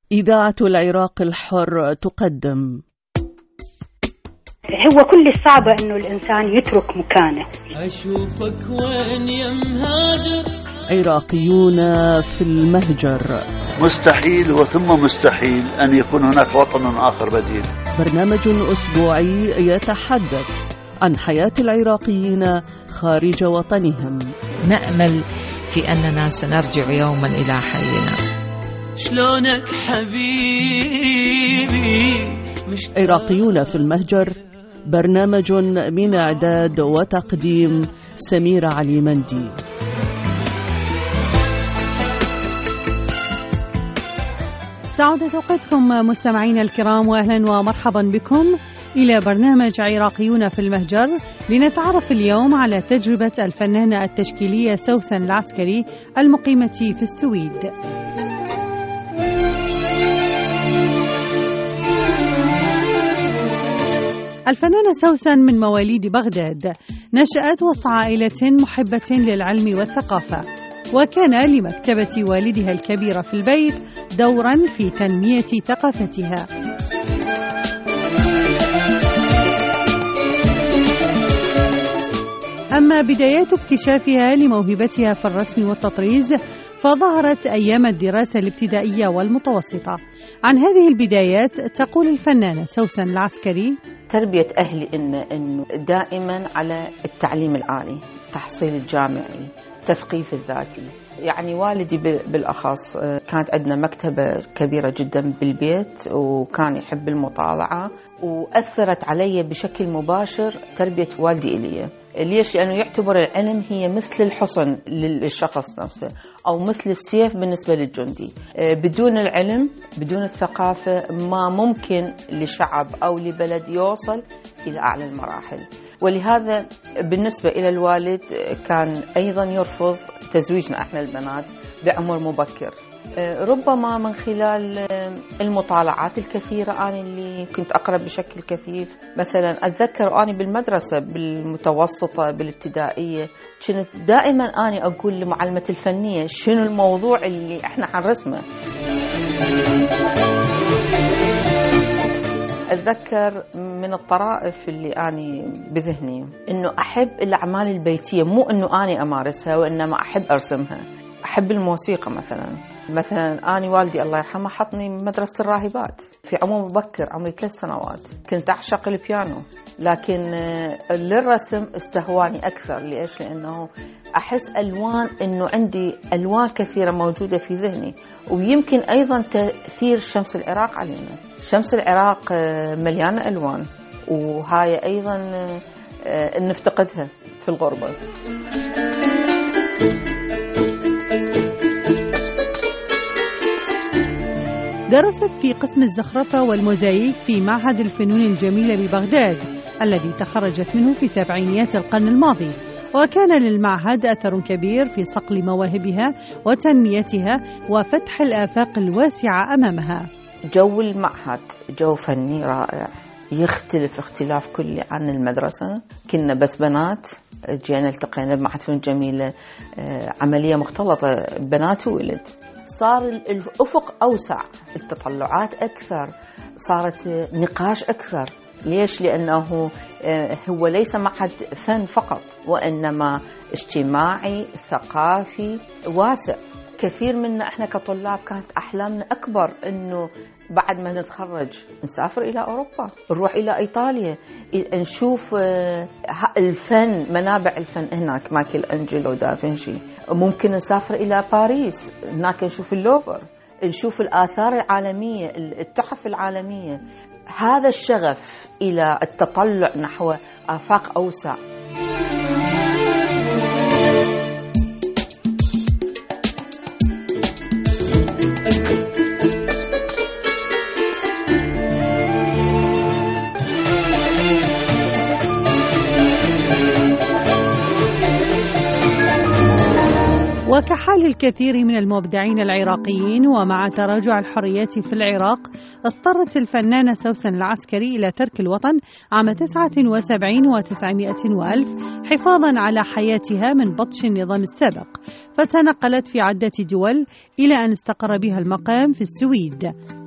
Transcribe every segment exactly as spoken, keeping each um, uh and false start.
إذاعة العراق الحر تقدم. هو كل الصعب إنه الإنسان يترك مكانه. أشوفك وين يا مهاجر. عراقيون في المهجر. مستحيل وثم مستحيل أن يكون هناك وطن آخر بديل. برنامج أسبوعي يتحدث عن حياة العراقيين خارج وطنهم. نأمل في أننا سنرجع يوما إلى حينا. شلونك حبيبي؟ عراقيون في المهجر، برنامج من إعداد وتقديم سميرة علي مندي. سعادة أوقاتكم مستمعين الكرام، وأهلا ومرحبا بكم إلى برنامج عراقيون في المهجر، لنتعرف اليوم على تجربة الفنانة التشكيلية سوسن العسكري المقيمة في السويد. الفنانة سوسن من مواليد بغداد، نشأت وسط عائلة محبة للعلم والثقافة، وكان لمكتبة والدها الكبيرة في البيت دورا في تنمية ثقافتها. أما بدايات اكتشافها لموهبتها في الرسم والتطريز فظهرت أيام الدراسة الابتدائية والمتوسطة. عن هذه البدايات تقول الفنانة سوسن العسكري: تربية أهلي إنه إنه دائما على التعليم العالي، التحصيل الجامعي، التثقيف الذاتي. يعني والدي بالأخص كانت عندنا مكتبة كبيرة جدا بالبيت، وكان يحب المطالعة، وأثرت علي بشكل مباشر تربية والدي إلي. ليش؟ لأنه يعتبر العلم هي مثل الحصن للشخص نفسه، أو مثل السيف بالنسبة للجندي. بدون العلم، بدون الثقافة، ما ممكن لشعب أو لبلد يوصل إلى أعلى المراحل. ولهذا بالنسبة إلى الوالد كان أيضا يرفض تزويجنا إحنا البنات بعمر مبكر، ربما من خلال المطالعات الكثيرة أنا اللي كنت أقرأ بشكل كثيف. مثلا أتذكر أنا بالمدرسة بالمتوسطة بالابتدائية كنت دائما أنا أقول لمعلمة الفنية شنو الموضوع اللي إحنا حنرسمه. أتذكر من الطرائف اللي أنا بذهني إنه أحب الأعمال البيتية، مو إنه أنا أمارسها وإنما أحب أرسمها. أحب الموسيقى مثلا مثلا أنا والدي الله يرحمه حطني مدرسة الراهبات في عمر مبكر، عمري ثلاث سنوات. كنت أعشق البيانو، لكن للرسم استهواني أكثر. ليش؟ لأنه أحس ألوان، إنه عندي ألوان كثيرة موجودة في ذهني. ويمكن أيضا تأثير شمس العراق علينا. شمس العراق مليانة ألوان، وهاي أيضا نفتقدها في الغربة. درست في قسم الزخرفة والموزاييك في معهد الفنون الجميلة ببغداد، الذي تخرجت منه في سبعينيات القرن الماضي، وكان للمعهد أثر كبير في صقل مواهبها وتنميتها وفتح الآفاق الواسعة أمامها. جو المعهد جو فني رائع، يختلف اختلاف كلي عن المدرسة. كنا بس بنات، جينا التقينا بمعهد فنون جميلة، عملية مختلطة بنات وولد. صار الأفق أوسع، التطلعات أكثر، صارت نقاش أكثر. ليش؟ لأنه هو ليس معهد فن فقط، وإنما اجتماعي ثقافي واسع. كثير منا إحنا كطلاب كانت أحلامنا أكبر، إنه بعد ما نتخرج نسافر إلى أوروبا، نروح إلى إيطاليا، نشوف الفن، منابع الفن هناك، مايكل أنجلو، دافنشي. ممكن نسافر إلى باريس، هناك نشوف اللوفر، نشوف الآثار العالمية، التحف العالمية. هذا الشغف إلى التطلع نحو آفاق أوسع. وكحال الكثير من المبدعين العراقيين، ومع تراجع الحريات في العراق، اضطرت الفنانة سوسن العسكري إلى ترك الوطن عام تسعة وسبعين وتسعمائة وألف حفاظا على حياتها من بطش النظام السابق، فتنقلت في عدة دول إلى أن استقر بها المقام في السويد.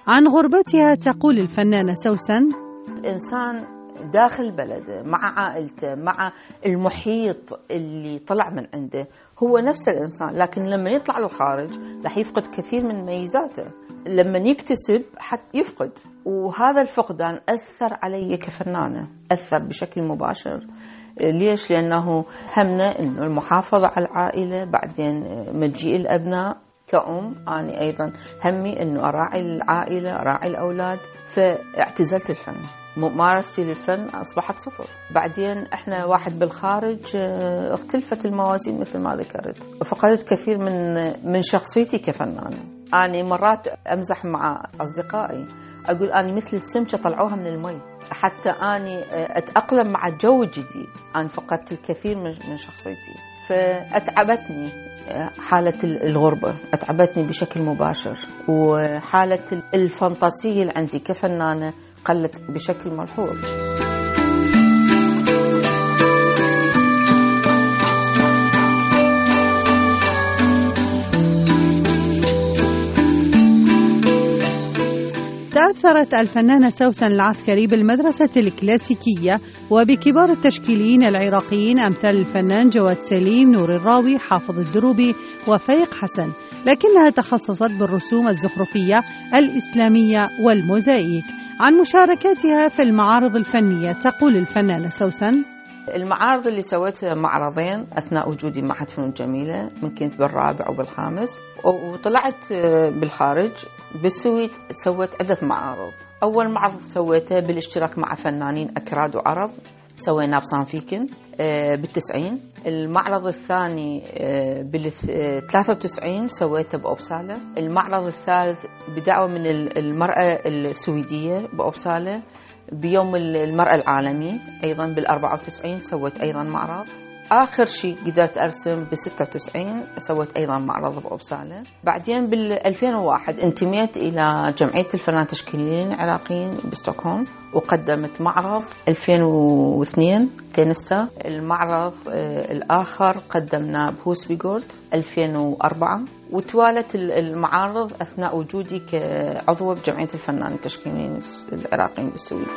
عن غربتها تقول الفنانة سوسن: الإنسان داخل بلده مع عائلته مع المحيط اللي طلع من عنده هو نفس الإنسان، لكن لما يطلع للخارج راح يفقد كثير من ميزاته، لما يكتسب حتى يفقد. وهذا الفقدان أثر علي كفنانة، أثر بشكل مباشر. ليش؟ لأنه همنا إنه المحافظة على العائلة، بعدين مجيء الأبناء. كأم أنا أيضا همي إنه أراعي العائلة أراعي الأولاد، فاعتزلت الفن. ممارستي للفن أصبحت صفر. بعدين إحنا واحد بالخارج اختلفت الموازين مثل ما ذكرت، فقدت كثير من من شخصيتي كفنانة. أنا مرات أمزح مع أصدقائي أقول أنا مثل السمكة طلعوها من المي، حتى أني أتأقلم مع الجو الجديد. أنا فقدت الكثير من شخصيتي، فأتعبتني حالة الغربة، أتعبتني بشكل مباشر، وحالة الفانتازية اللي عندي كفنانة قلت بشكل ملحوظ. تأثرت الفنانة سوسن العسكري بالمدرسة الكلاسيكية وبكبار التشكيليين العراقيين أمثال الفنان جواد سليم، نور الراوي، حافظ الدروبي وفايق حسن، لكنها تخصصت بالرسوم الزخرفية الإسلامية والموزاييك. عن مشاركاتها في المعارض الفنية تقول الفنانة سوسن: المعارض اللي سويتها معرضين أثناء وجودي معهد فنون جميلة، من كنت بالرابع وبالخامس، وطلعت بالخارج بالسويد سويت عدة معارض. أول معرض سويته بالاشتراك مع فنانين أكراد وعرب، سويناه بصانفيكن بالتسعين. المعرض الثاني بالثلاثة وتسعين سويته بأوبسالة. المعرض الثالث بدعوة من المرأة السويدية بأوبسالة بيوم المرأة العالمي أيضا بالأربعة وتسعين سويت أيضا معرض. آخر شيء قدرت أرسم بالستة وتسعين سويت أيضا معرض بأوبسالة. بعدين بالألفين وواحد انتميت إلى جمعية الفنانين التشكيليين العراقيين بستوكهولم وقدمت معرض. ألفين واثنين كنستا. المعرض الآخر قدمناه بهوسبيغورد ألفين وأربعة. وتوالت المعارض أثناء وجودي كعضوة بجمعية الفنانين التشكيليين العراقيين بالسويد.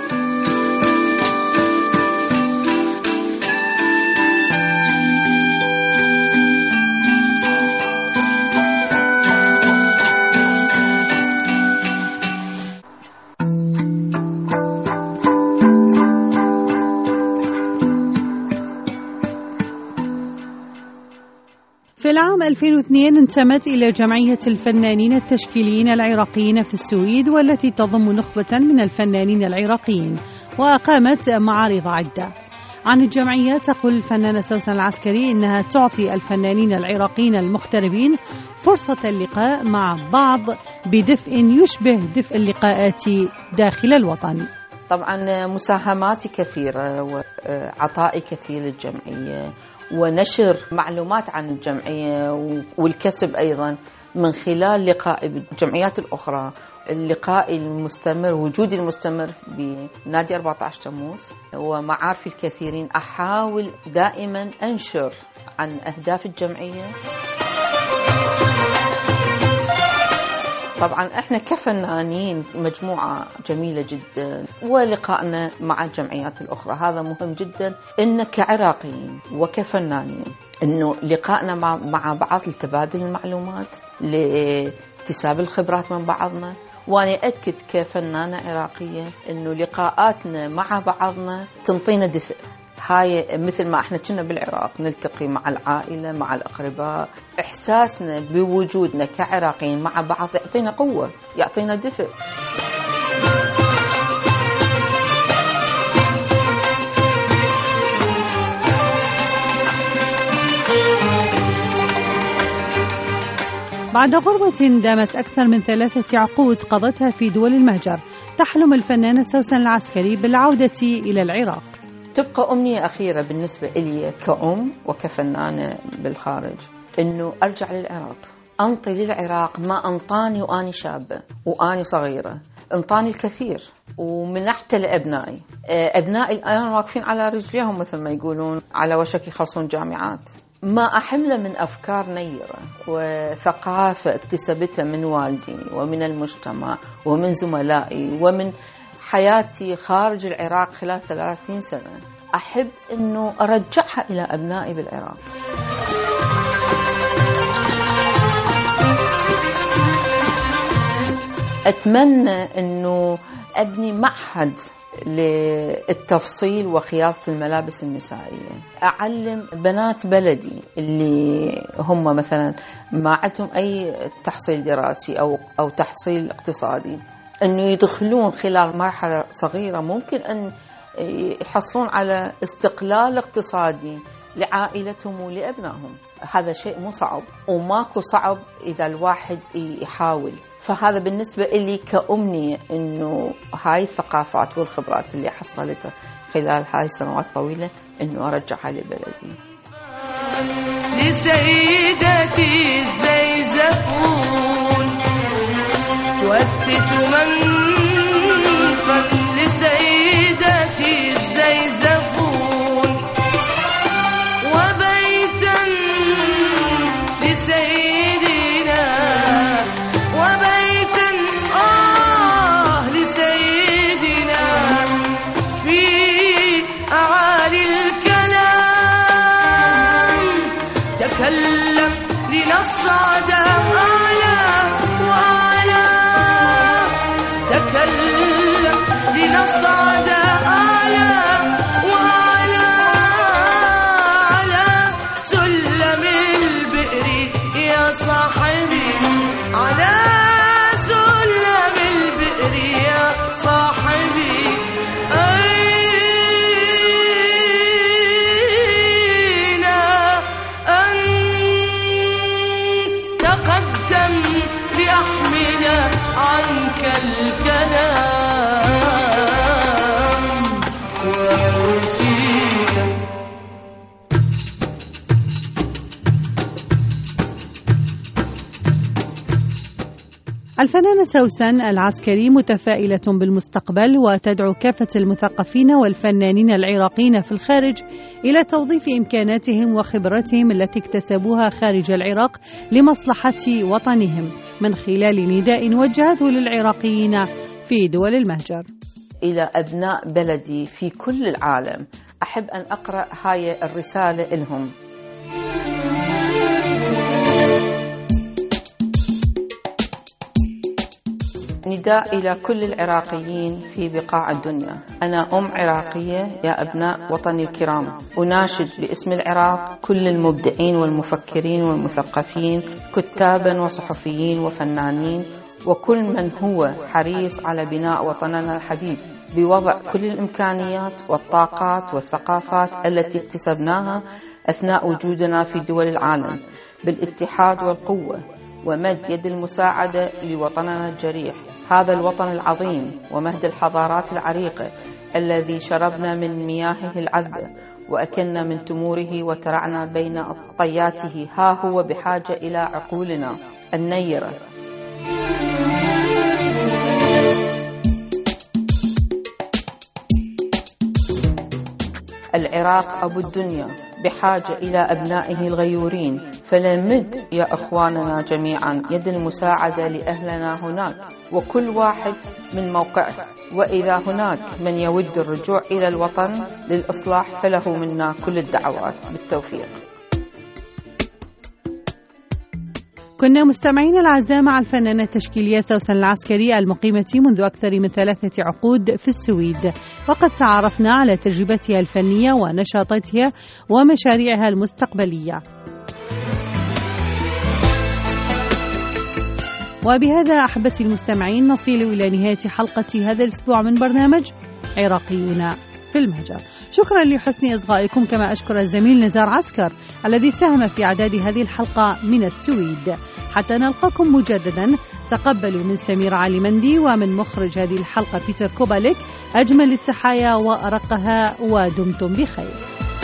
في العام ألفين واثنين انتمت إلى جمعية الفنانين التشكيليين العراقيين في السويد، والتي تضم نخبة من الفنانين العراقيين، وأقامت معارض عدة. عن الجمعية تقول الفنانة سوسن العسكري إنها تعطي الفنانين العراقيين المغتربين فرصة اللقاء مع بعض بدفء يشبه دفء اللقاءات داخل الوطن. طبعا مساهماتي كثيرة وعطائي كثير للجمعية ونشر معلومات عن الجمعية والكسب أيضا من خلال لقائي بالجمعيات الأخرى، اللقاء المستمر، وجودي المستمر بنادي أربعة عشر تموز ومعارفي الكثيرين. أحاول دائما أنشر عن أهداف الجمعية. طبعا احنا كفنانين مجموعة جميلة جدا، ولقائنا مع الجمعيات الأخرى هذا مهم جدا، إن كعراقيين وكفنانين إنه لقائنا مع مع بعض لتبادل المعلومات، لاكتساب الخبرات من بعضنا. وأنا أكد كفنانة عراقية إنه لقاءاتنا مع بعضنا تنطينا دفء. هاي مثل ما احنا كنا بالعراق نلتقي مع العائلة مع الأقرباء، إحساسنا بوجودنا كعراقيين مع بعض يعطينا قوة، يعطينا دفء. بعد غربة دامت أكثر من ثلاثة عقود قضتها في دول المهجر، تحلم الفنانة سوسن العسكري بالعودة إلى العراق. تبقى أمنية أخيرة بالنسبة إلي كأم وكفنانة بالخارج، إنه أرجع للعراق، أنطي للعراق ما أنطاني وأني شابة وأني صغيرة، أنطاني الكثير ومنحته لأبنائي. أبنائي الآن واقفين على رجليهم مثل ما يقولون، على وشك يخلصون جامعات. ما أحمله من أفكار نيرة وثقافة اكتسبتها من والدي ومن المجتمع ومن زملائي ومن حياتي خارج العراق خلال ثلاثين سنة، أحب أنه أرجعها إلى أبنائي بالعراق. أتمنى أنه أبني معهد للتفصيل وخياطة الملابس النسائية، أعلم بنات بلدي اللي هم مثلا ما عندهم أي تحصيل دراسي أو أو تحصيل اقتصادي، أنه يدخلون خلال مرحلة صغيرة ممكن أن يحصلون على استقلال اقتصادي لعائلتهم ولأبنائهم. هذا شيء مو صعب وماكو صعب إذا الواحد يحاول. فهذا بالنسبة إلي كأمنية، إنه هاي الثقافات والخبرات اللي حصلتها خلال هاي السنوات الطويلة إنه أرجعها لبلدي. لسيدتي الزيزفون توثت منفا، لسيدتي الزيزفون وبيتا لسيدنا، وبيتا آه لسيدنا في أعالي الكلام، تكلم لنصعد أعلى وأعلى، تكلم لنصعد أعلى وأعلى، على سلم البئر يا صاحبي، على سلم البئر يا صاحبي، أين أن تقدم لأحمل عنك الكلام وأرسيك. الفنانة سوسن العسكري متفائلة بالمستقبل، وتدعو كافة المثقفين والفنانين العراقيين في الخارج إلى توظيف إمكاناتهم وخبرتهم التي اكتسبوها خارج العراق لمصلحة وطنهم، من خلال نداء وجهته للعراقيين في دول المهجر. إلى أبناء بلدي في كل العالم، أحب أن أقرأ هاي الرسالة لهم. نداء إلى كل العراقيين في بقاع الدنيا. أنا أم عراقية يا أبناء وطني الكرام، أناشد باسم العراق كل المبدعين والمفكرين والمثقفين، كتابا وصحفيين وفنانين، وكل من هو حريص على بناء وطننا الحبيب بوضع كل الإمكانيات والطاقات والثقافات التي اكتسبناها أثناء وجودنا في دول العالم، بالاتحاد والقوة ومد يد المساعدة لوطننا الجريح، هذا الوطن العظيم ومهد الحضارات العريقة الذي شربنا من مياهه العذبة وأكلنا من تموره وترعنا بين طياته، ها هو بحاجة إلى عقولنا النيرة. العراق أبو الدنيا بحاجة إلى أبنائه الغيورين، فلنمد يا أخواننا جميعا يد المساعدة لأهلنا هناك وكل واحد من موقعه، وإذا هناك من يود الرجوع إلى الوطن للإصلاح فله منا كل الدعوات بالتوفيق. كنا مستمعين الأعزاء مع الفنانة التشكيلية سوسن العسكري المقيمة منذ أكثر من ثلاثة عقود في السويد، وقد تعرفنا على تجربتها الفنية ونشاطاتها ومشاريعها المستقبلية. وبهذا أحبتي المستمعين نصل إلى نهاية حلقة هذا الأسبوع من برنامج عراقيون في المهجر. شكرا لحسن إصغائكم، كما أشكر الزميل نزار عسكر الذي ساهم في إعداد هذه الحلقة من السويد. حتى نلقاكم مجددا، تقبلوا من سميرة عليمندي ومن مخرج هذه الحلقة بيتر كوباليك أجمل التحايا وأرقها، ودمتم بخير.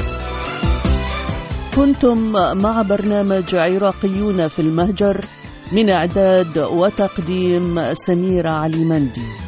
كنتم مع برنامج عراقيون في المهجر، من إعداد وتقديم سميرة عليمندي.